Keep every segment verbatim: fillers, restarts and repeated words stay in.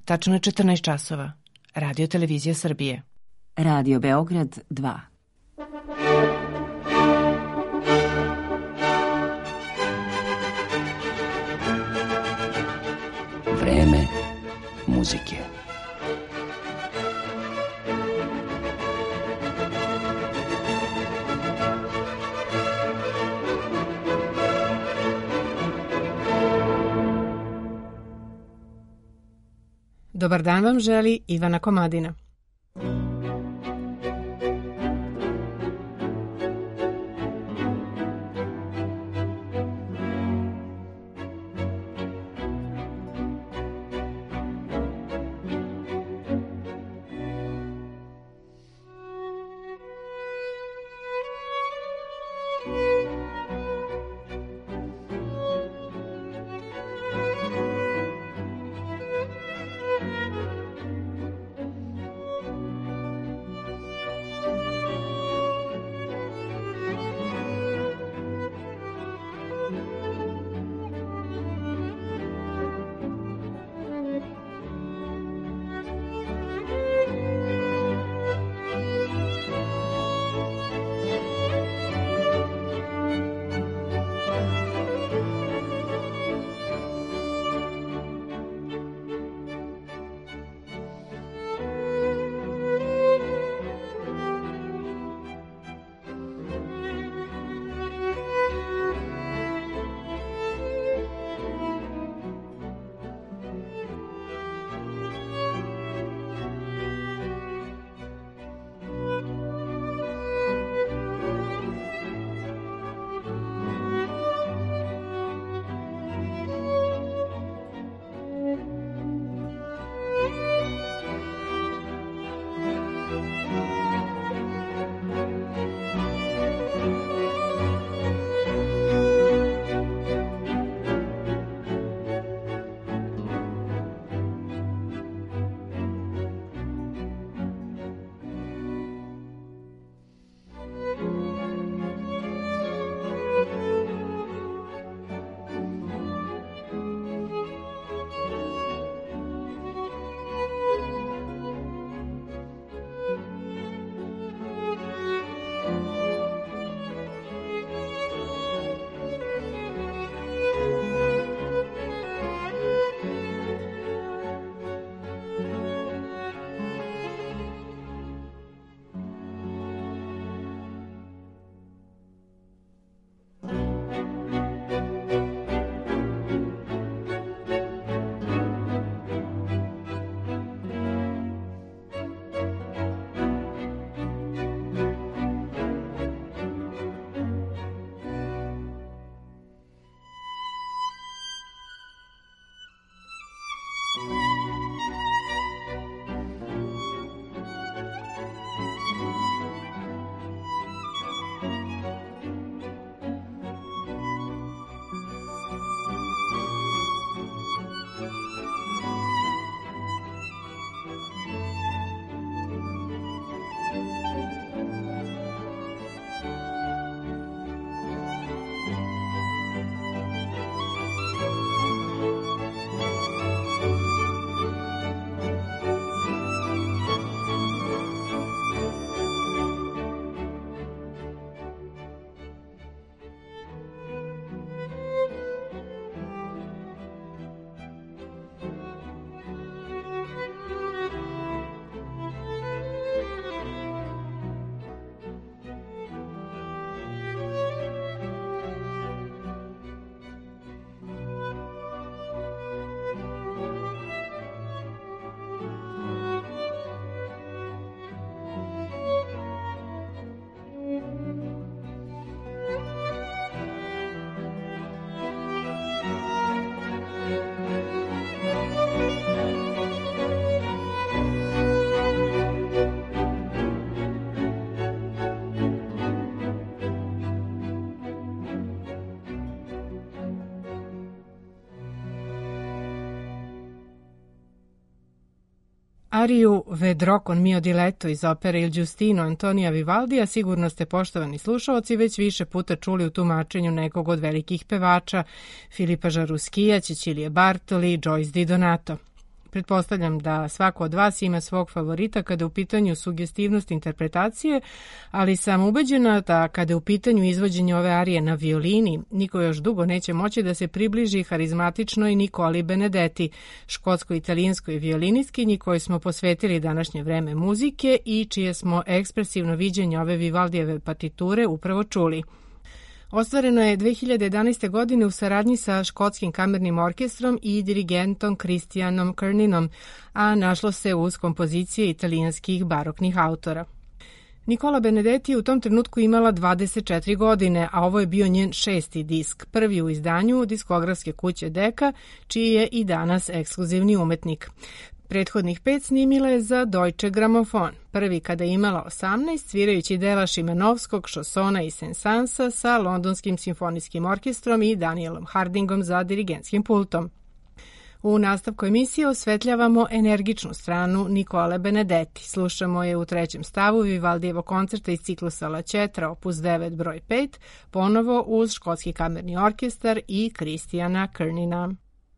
Tačno je četrnaest časova. Radio Televizija Srbije. Radio Beograd dva. Vreme muzike. Dobar dan vam želi Ivana Komadina. Ariju Vedro con mio diletto iz opere Il Giustino Antonija Vivaldija sigurno ste, poštovani slušaoci, već više puta čuli u tumačenju nekog od velikih pevača Filipa Žaruskija, Cecilije Bartoli, Joyce Di Donato. Pretpostavljam da svako od vas ima svog favorita kada je u pitanju sugestivnost interpretacije, ali sam ubeđena da kada je u pitanju izvođenje ove arije na violini, niko još dugo neće moći da se približi harizmatičnoj Nicoli Benedetti, škotsko-italijanskoj violinistkinji kojoj smo posvetili današnje vreme muzike i čije smo ekspresivno viđenje ove Vivaldijeve partiture upravo čuli. Ostvareno je dve hiljade jedanaeste. godine u saradnji sa Škotskim kamernim orkestrom i dirigentom Christianom Kerninom, a našlo se uz kompozicije italijanskih baroknih autora. Nicola Benedetti je u tom trenutku imala dvadeset četiri godine, a ovo je bio njen šesti disk, prvi u izdanju diskografske kuće Decca, čiji je i danas ekskluzivni umetnik. Prethodnih pet snimila je za Deutsche Grammophon, prvi kada je imala osamnaest, svirajući dela Šimanovskog, Šosona i Sensansa sa Londonskim simfonijskim orkestrom i Danielom Hardingom za dirigentskim pultom. U nastavku emisije osvetljavamo energičnu stranu Nicole Benedetti. Slušamo je u trećem stavu Vivaldijevog koncerta iz ciklusa La Cetra, opus devet broj pet, ponovo uz Škotski kamerni orkestar i Christiana Kernina.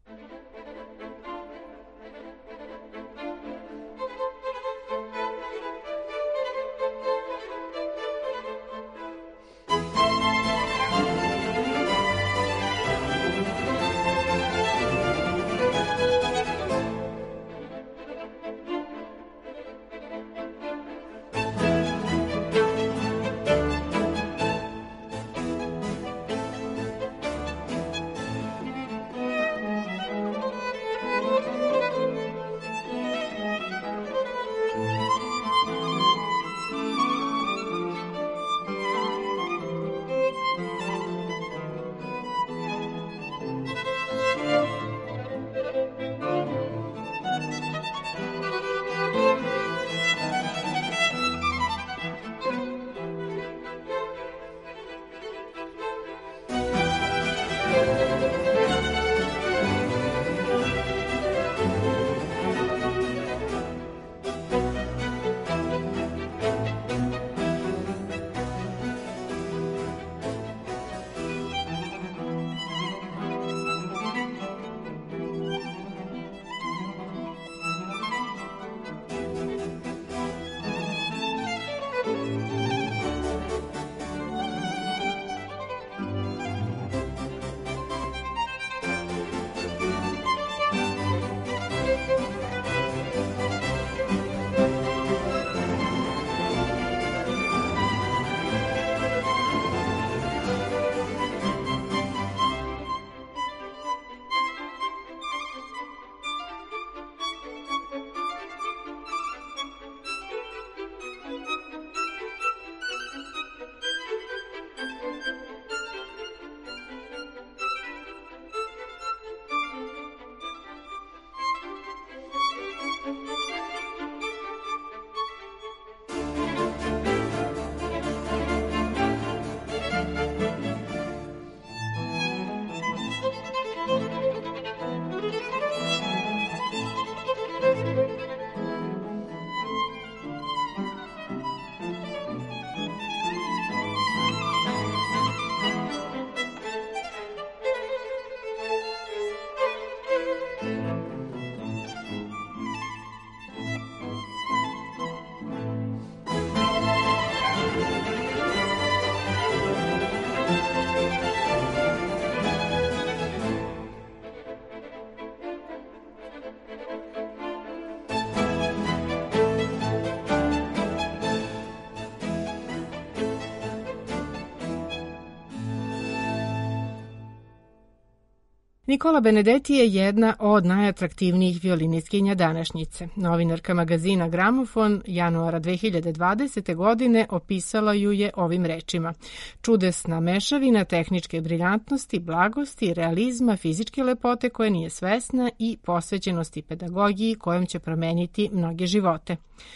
Nicola Benedetti je jedna od najatraktivnijih violinistkinja današnjice. Novinarka magazina Gramofon januara dve hiljade dvadesete. godine opisala ju je ovim rečima: čudesna mešavina tehničke briljantnosti, blagosti, realizma, fizičke lepote koje nije svesna i posvećenosti pedagogiji kojom će promeniti mnoge živote.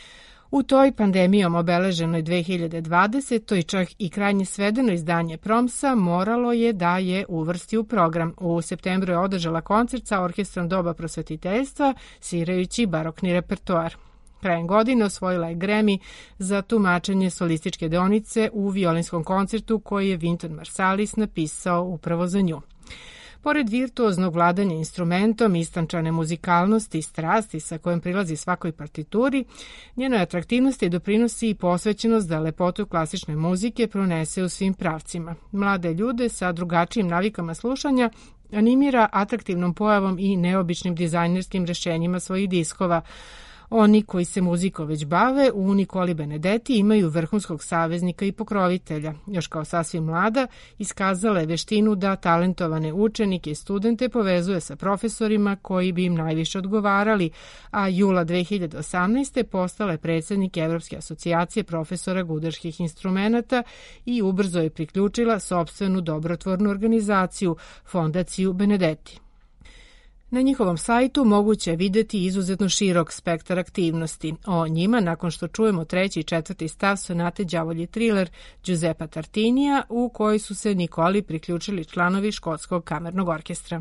U toj pandemijom obeleženoj dve hiljade dvadesete. čak i krajnje svedeno izdanje Promsa moralo je da je uvrsti u program. U septembru je održala koncert sa orkestrom Doba prosvetiteljstva, svirajući barokni repertoar. Krajem godine osvojila je Grammy za tumačenje solističke deonice u violinskom koncertu koji je Wynton Marsalis napisao upravo za nju. Pored virtuoznog vladanja instrumentom, istančane muzikalnosti i strasti sa kojom prilazi svakoj partituri, njenoj atraktivnosti doprinosi i posvećenost da lepotu klasične muzike pronese u svim pravcima. Mlade ljude sa drugačijim navikama slušanja animira atraktivnom pojavom i neobičnim dizajnerskim rešenjima svojih diskova. Oni koji se muzikom već bave u Nikoli Benedetti imaju vrhunskog saveznika i pokrovitelja. Još kao sasvim mlada iskazala je veštinu da talentovane učenike i studente povezuje sa profesorima koji bi im najviše odgovarali, a jula dve hiljade osamnaeste. postala je predsjednik Evropske asocijacije profesora gudarskih instrumenata i ubrzo je priključila sopstvenu dobrotvornu organizaciju, Fondaciju Benedetti. Na njihovom sajtu moguće je videti izuzetno širok spektar aktivnosti. O njima, nakon što čujemo treći i četvrti stav sonate Đavolji triler Giuseppa Tartinija, u kojoj su se Nikoli priključili članovi Škotskog kamernog orkestra.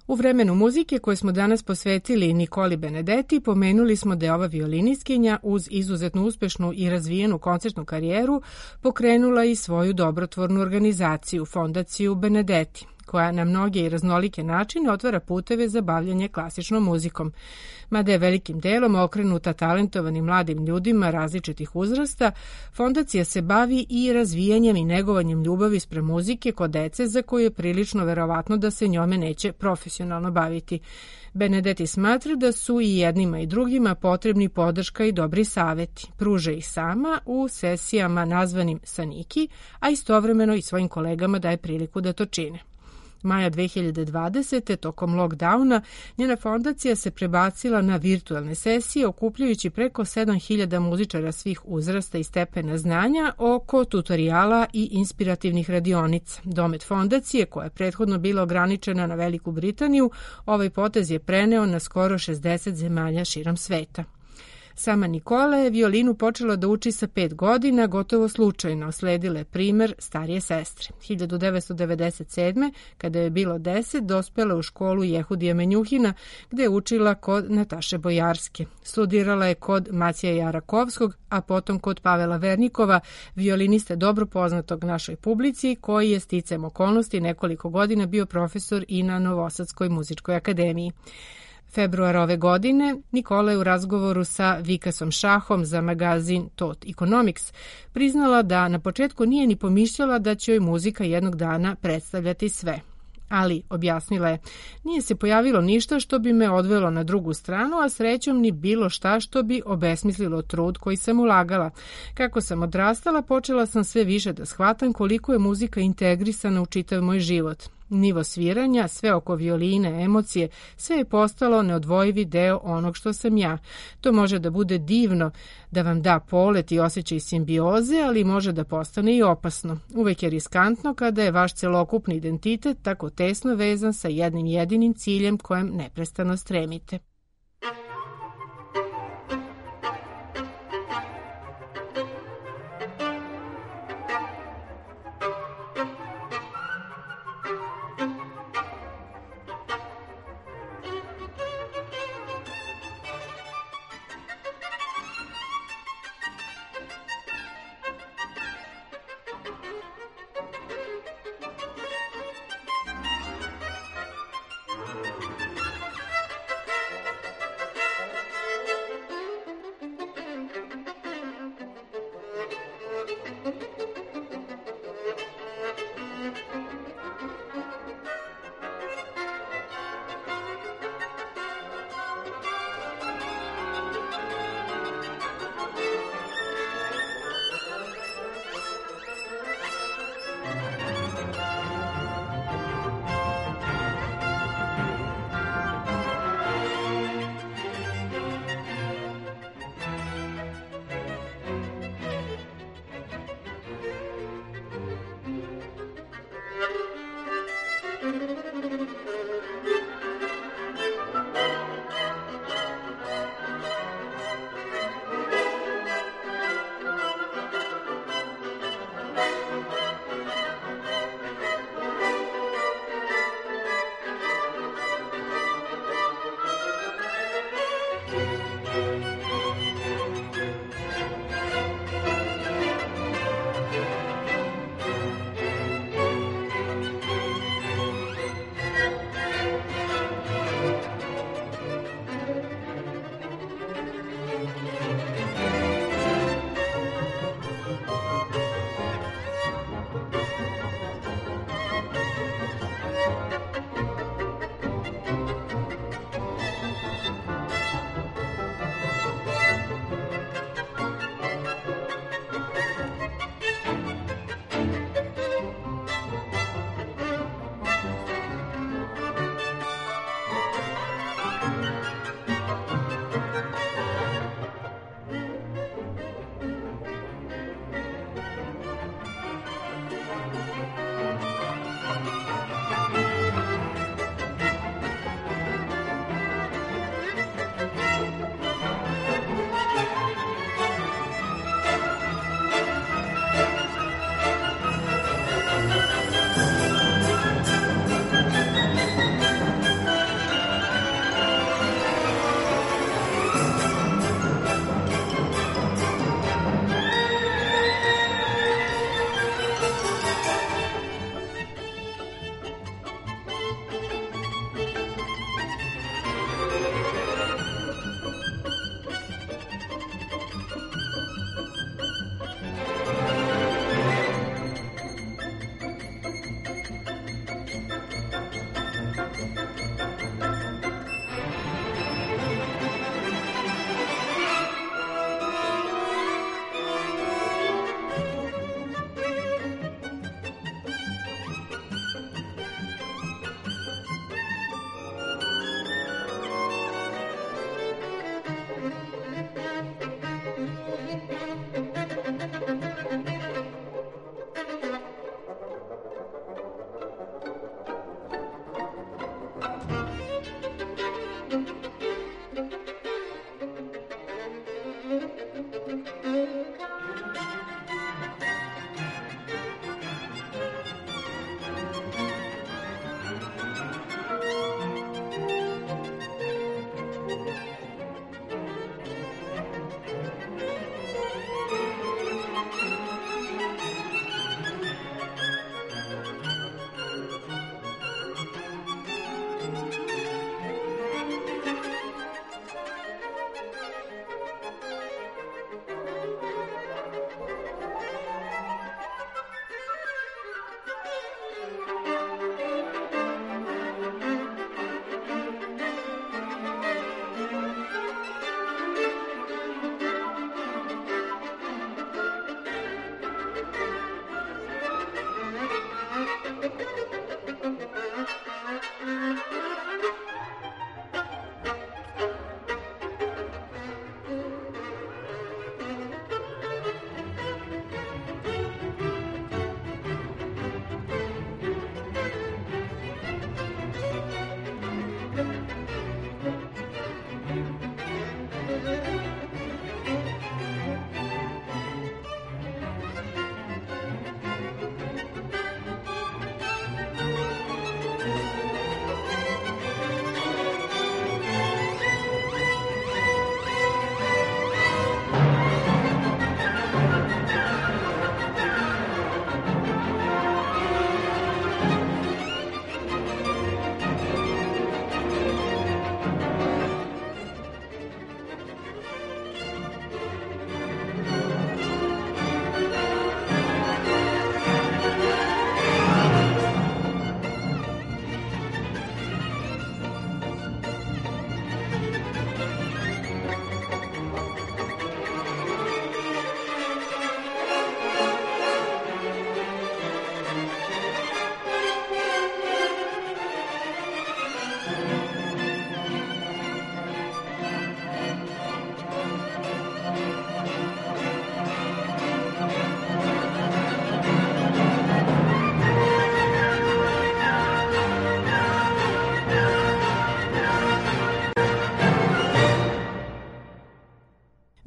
U vremenu muzike koje smo danas posvetili Nikoli Benedetti, pomenuli smo da je ova violinistkinja uz izuzetno uspešnu i razvijenu koncertnu karijeru pokrenula i svoju dobrotvornu organizaciju, Fondaciju Benedetti, koja na mnoge i raznolike načine otvara puteve za bavljanje klasičnom muzikom. Mada je velikim delom okrenuta talentovanim mladim ljudima različitih uzrasta, fondacija se bavi i razvijanjem i negovanjem ljubavi sprem muzike kod dece za koju je prilično verovatno da se njome neće profesionalno baviti. Benedetti smatra da su i jednima i drugima potrebni podrška i dobri saveti. Pruže ih sama u sesijama nazvanim Saniki, a istovremeno i svojim kolegama daje priliku da to čine. Maja dve hiljade dvadesete. tokom lockdowna, njena fondacija se prebacila na virtualne sesije, okupljajući preko sedam hiljada muzičara svih uzrasta i stepena znanja oko tutoriala i inspirativnih radionica. Domet fondacije, koja je prethodno bila ograničena na Veliku Britaniju, ovaj potez je preneo na skoro šezdeset zemalja širom sveta. Sama Nikola je violinu počela da uči sa pet godina, gotovo slučajno, sledila je primer starije sestre. hiljadu devetsto devedeset sedme. kada je bilo deset, dospela u školu Jehudija Menjuhina, gde je učila kod Nataše Bojarske. Studirala je kod Macija Jarakovskog, a potom kod Pavela Vernikova, violiniste dobro poznatog našoj publici, koji je sticem okolnosti nekoliko godina bio profesor i na Novosadskoj muzičkoj akademiji. Februar ove godine Nikola je u razgovoru sa Vikasom Šahom za magazin Thought Economics priznala da na početku nije ni pomišljala da će joj muzika jednog dana predstavljati sve. Ali, objasnila je, nije se pojavilo ništa što bi me odvelo na drugu stranu, a srećom ni bilo šta što bi obesmislilo trud koji sam ulagala. Kako sam odrastala, počela sam sve više da shvatam koliko je muzika integrisana u čitav moj život. Nivo sviranja, sve oko violine, emocije, sve je postalo neodvojivi deo onog što sam ja. To može da bude divno, da vam da polet i osjećaj simbioze, ali može da postane i opasno. Uvek je riskantno kada je vaš celokupni identitet tako tesno vezan sa jednim jedinim ciljem kojem neprestano stremite.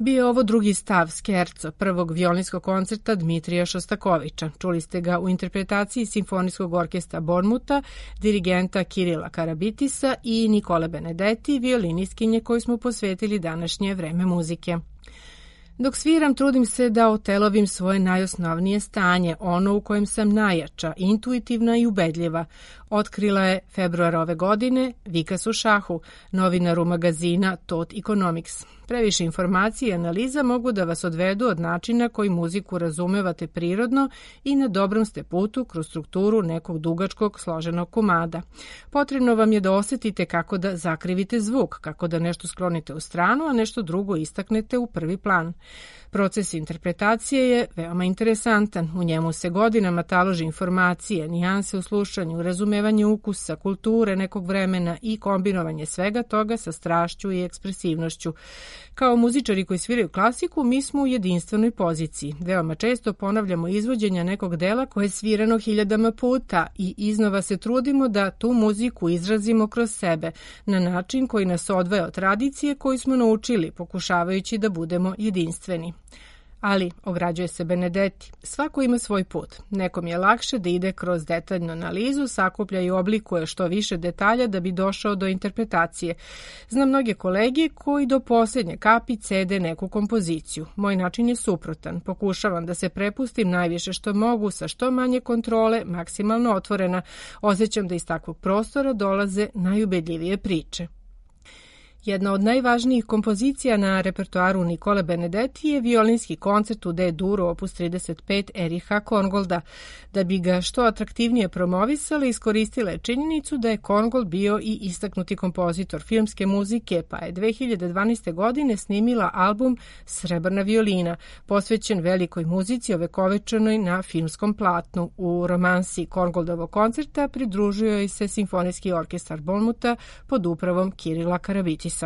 Bio je ovo drugi stav Scherzo, prvog violinskog koncerta Dmitrija Šostakovića. Čuli ste ga u interpretaciji Simfonijskog orkestra Bormuta, dirigenta Kirila Karabitisa i Nikole Benedetti, violinistkinje koju smo posvetili današnje vreme muzike. Dok sviram, trudim se da otelovim svoje najosnovnije stanje, ono u kojem sam najjača, intuitivna i ubedljiva. Otkrila je februar ove godine Vika Sušahu, novinaru magazina Thought Economics. Previše informacije i analiza mogu da vas odvedu od načina koji muziku razumevate prirodno i na dobrom ste putu kroz strukturu nekog dugačkog složenog komada. Potrebno vam je da osetite kako da zakrivite zvuk, kako da nešto sklonite u stranu, a nešto drugo istaknete u prvi plan. Proces interpretacije je veoma interesantan. U njemu se godinama taloži informacije, nijanse u slušanju, razumevanje ukusa, kulture nekog vremena i kombinovanje svega toga sa strašću i ekspresivnošću. Kao muzičari koji sviraju klasiku, mi smo u jedinstvenoj poziciji. Veoma često ponavljamo izvođenja nekog dela koje je svirano hiljadama puta i iznova se trudimo da tu muziku izrazimo kroz sebe, na način koji nas odvaja od tradicije koju smo naučili, pokušavajući da budemo jedinstveni. Ali, ograđuje se Benedetti, svako ima svoj put. Nekom je lakše da ide kroz detaljnu analizu, sakuplja i oblikuje što više detalja da bi došao do interpretacije. Znam mnoge kolege koji do posljednje kapi cede neku kompoziciju. Moj način je suprotan. Pokušavam da se prepustim najviše što mogu, sa što manje kontrole, maksimalno otvorena. Osjećam da iz takvog prostora dolaze najubedljivije priče. Jedna od najvažnijih kompozicija na repertoaru Nikole Benedetti je violinski koncert u D-duru opus trideset pet Eriha Korngolda. Da bi ga što atraktivnije promovisali, iskoristila je činjenicu da je Korngold bio i istaknuti kompozitor filmske muzike, pa je dve hiljade dvanaeste. godine snimila album Srebrna violina, posvećen velikoj muzici ovekovečenoj na filmskom platnu. U romansi Korngoldovog koncerta pridružio je se Simfonijski orkestar Bormuta pod upravom Kirila Karabitisa.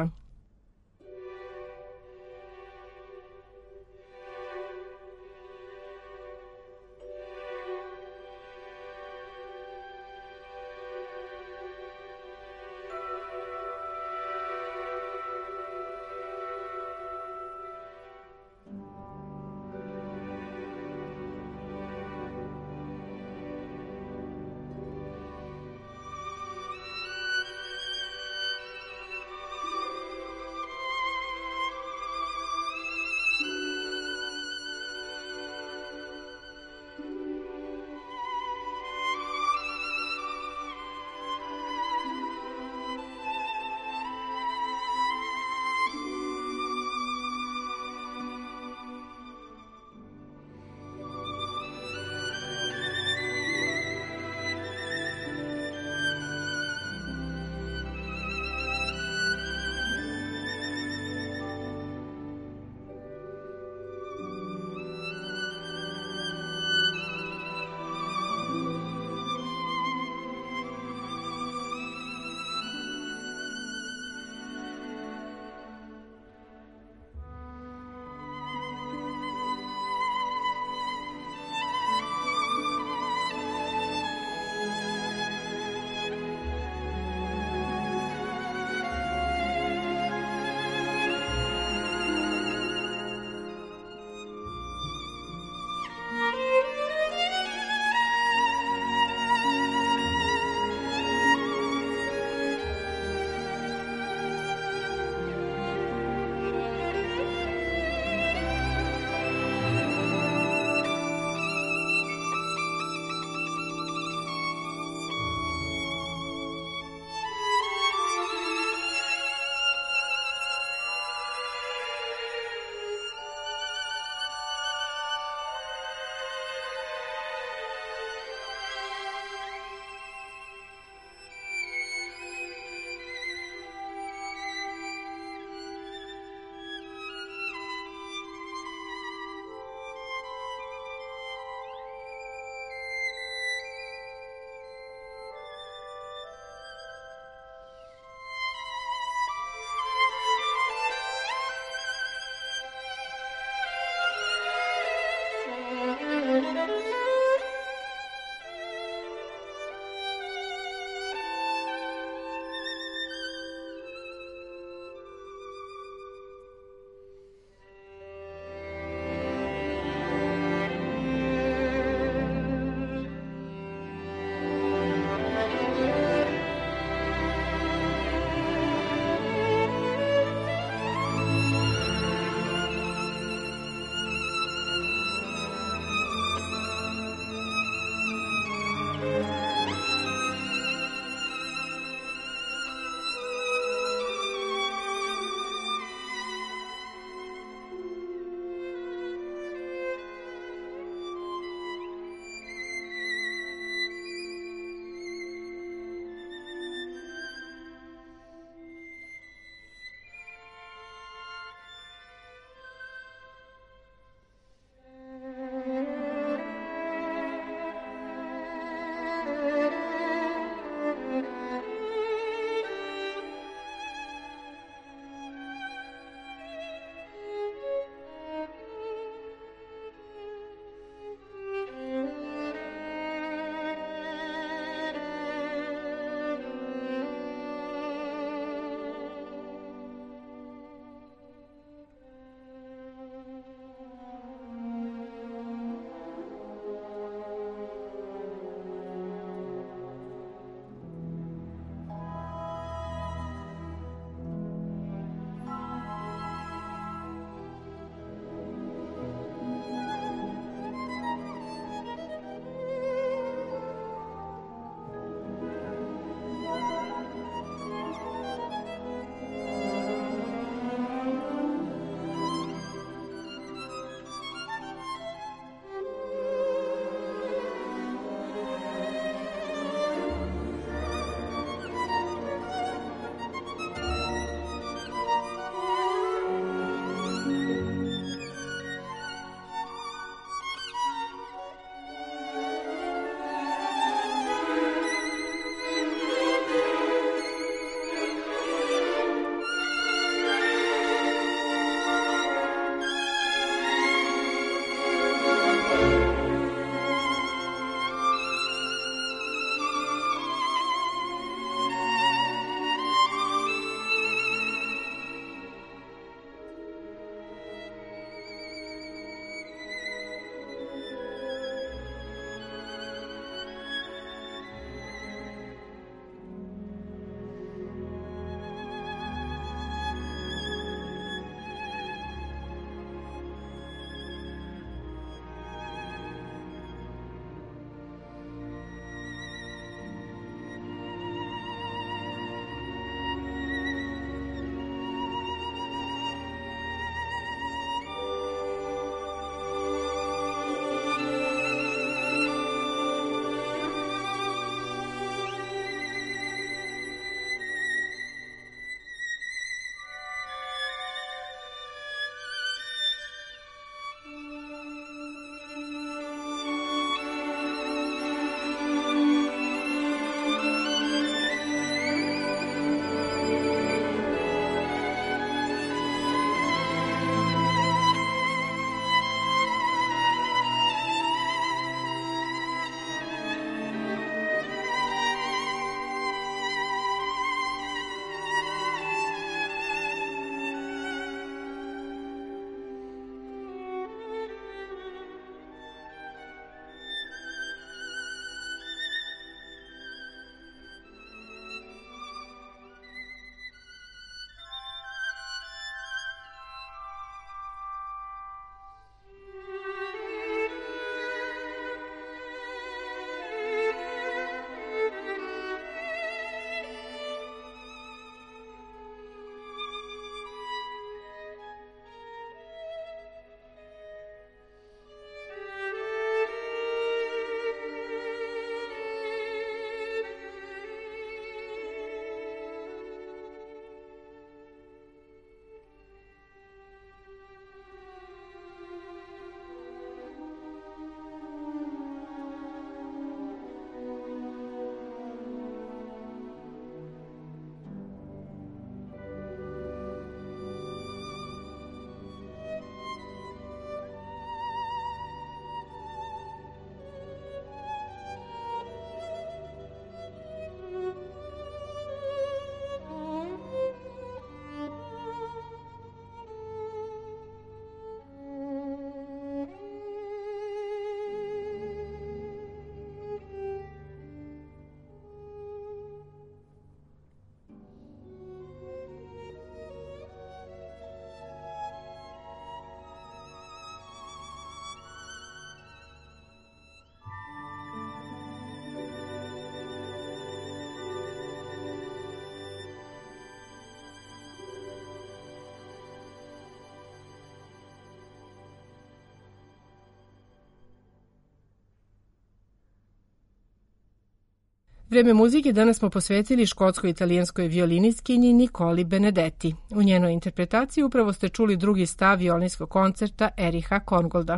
Vreme muzike danas smo posvetili škotsko-italijanskoj violinistkinji Nicoli Benedetti. U njenoj interpretaciji upravo ste čuli drugi stav violinskog koncerta Ericha Korngolda.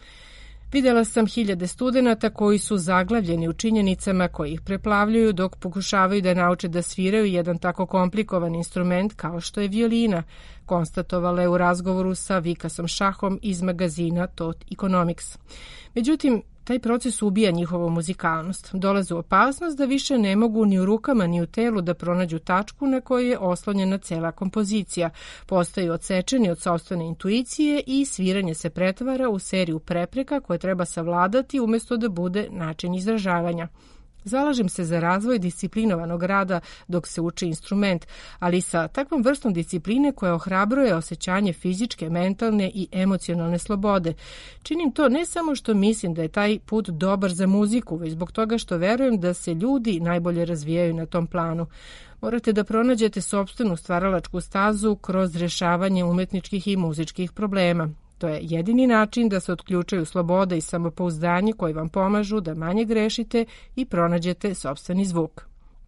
Videla sam hiljade studenata koji su zaglavljeni u činjenicama koji ih preplavljuju dok pokušavaju da nauče da sviraju jedan tako komplikovan instrument kao što je violina, konstatovala je u razgovoru sa Vikasom Šahom iz magazina Thought Economics. Međutim, taj proces ubija njihovu muzikalnost. Dolaze u opasnost da više ne mogu ni u rukama ni u telu da pronađu tačku na kojoj je oslonjena cela kompozicija. Postaju odsečeni od sopstvene intuicije i sviranje se pretvara u seriju prepreka koje treba savladati umjesto da bude način izražavanja. Zalažem se za razvoj disciplinovanog rada dok se uči instrument, ali sa takvom vrstom discipline koja ohrabruje osjećanje fizičke, mentalne i emocionalne slobode. Činim to ne samo što mislim da je taj put dobar za muziku, već zbog toga što verujem da se ljudi najbolje razvijaju na tom planu. Morate da pronađete sopstvenu stvaralačku stazu kroz rješavanje umetničkih i muzičkih problema. To je jedini način da se otključaju sloboda i samopouzdanje koji vam pomažu da manje grešite i pronađete sopstveni zvuk.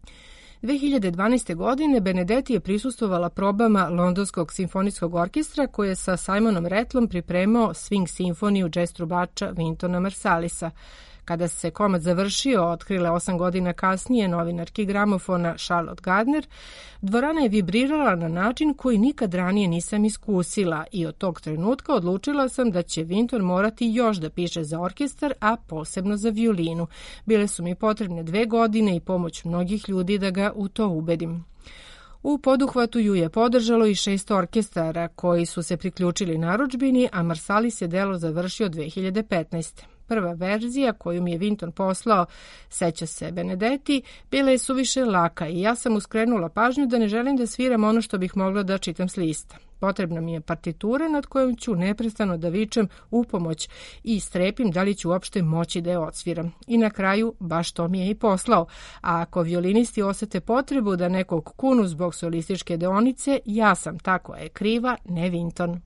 dve hiljade dvanaeste. godine Benedetti je prisustvovala probama Londonskog simfonijskog orkestra koji je sa Simonom Rattlom pripremao Swing simfoniju džez trubača Wintona Marsallisa. Kada se komad završio, otkrile osam godina kasnije novinarki gramofona Charlotte Gardner, dvorana je vibrirala na način koji nikad ranije nisam iskusila i od tog trenutka odlučila sam da će Winton morati još da piše za orkestar, a posebno za violinu. Bile su mi potrebne dve godine i pomoć mnogih ljudi da ga u to ubedim. U poduhvatu ju je podržalo i šest orkestara koji su se priključili narudžbini, a Marsalis je delo završio dve hiljade petnaeste. Prva verzija koju mi je Winton poslao, seća se Benedetti, bila je suviše laka i ja sam mu skrenula pažnju da ne želim da sviram ono što bih mogla da čitam s lista. Potrebna mi je partitura nad kojom ću neprestano da vičem u pomoć i strepim da li ću uopšte moći da je odsviram. I na kraju baš to mi je i poslao. A ako violinisti osete potrebu da nekog kunu zbog solističke deonice, ja sam tako je kriva, ne Winton.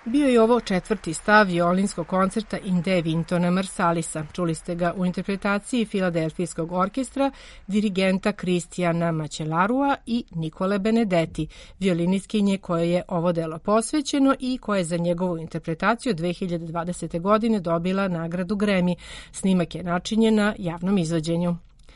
Bio je ovo četvrti stav violinskog koncerta in D Wintona Marsalisa. Čuli ste ga u interpretaciji Filadelfijskog orkestra, dirigenta Kristijana Mačelarua i Nikole Benedetti, violinistkinje koje je ovo delo posvećeno i koje je za njegovu interpretaciju dve hiljade dvadesete. godine dobila nagradu Grammy. Snimak je načinjen na javnom izvođenju.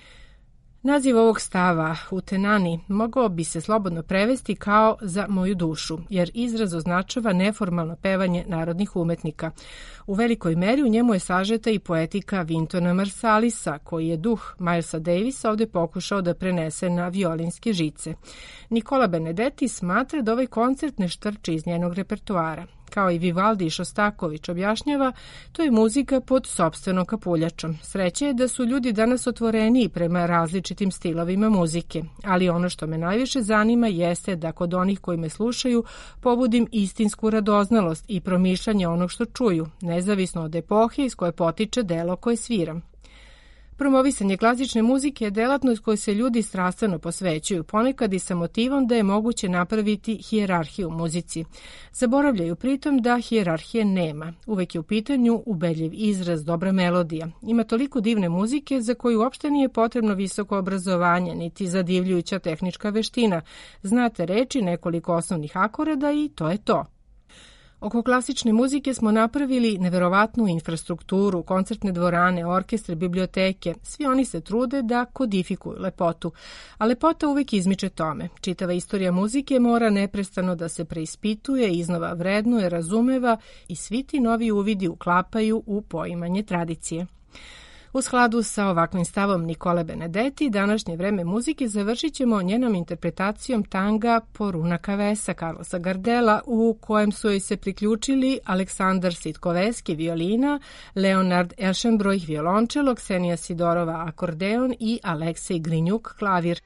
Naziv ovog stava, Utenani, mogao bi se slobodno prevesti kao za moju dušu, jer izraz označava neformalno pevanje narodnih umetnika. U velikoj meri u njemu je sažeta i poetika Wintona Marsalisa, koji je duh Milesa Davisa ovde pokušao da prenese na violinske žice. Nikola Benedetti smatra da ovaj koncert ne štrči iz njenog repertoara. Kao i Vivaldi i Šostaković objašnjava, to je muzika pod sopstvenom kapuljačom. Sreće je da su ljudi danas otvoreniji prema različitim stilovima muzike, ali ono što me najviše zanima jeste da kod onih koji me slušaju pobudim istinsku radoznalost i promišljanje onog što čuju, nezavisno od epohe iz koje potiče delo koje sviram. Promovisanje klasične muzike je delatnost kojoj se ljudi strastveno posvećuju, ponekad i sa motivom da je moguće napraviti hijerarhiju u muzici. Zaboravljaju pritom da hijerarhije nema. Uvek je u pitanju ubedljiv izraz, dobra melodija. Ima toliko divne muzike za koju uopšte nije potrebno visoko obrazovanje, niti zadivljujuća tehnička veština. Znate reči, nekoliko osnovnih akorada i to je to. Oko klasične muzike smo napravili neverovatnu infrastrukturu, koncertne dvorane, orkestre, biblioteke. Svi oni se trude da kodifikuju lepotu. A lepota uvek izmiče tome. Čitava istorija muzike mora neprestano da se preispituje, iznova vrednuje, razumeva i svi ti novi uvidi uklapaju u poimanje tradicije. U skladu sa ovakvim stavom Nikole Benedetti, današnje vreme muzike završit ćemo njenom interpretacijom tanga Poruna Kavesa Carlosa Gardela, u kojem su joj se priključili Aleksandar Sitkoveski violina, Leonard Elšenbroj violončelo, Ksenija Sidorova akordeon i Aleksej Grinjuk klavir.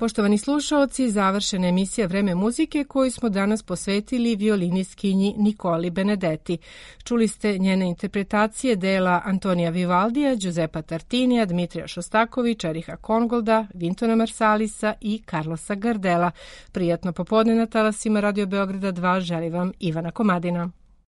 Poštovani slušaoci, završena emisija Vreme muzike koju smo danas posvetili violinistkinji Nikoli Benedetti. Čuli ste njene interpretacije dela Antonija Vivaldija, Giuseppa Tartinija, Dmitrija Šostakovića, Eriha Kongolda, Vintona Marsalisa i Carlosa Gardela. Prijatno popodne na talasima Radio Beograda dva želi vam Ivana Komadina.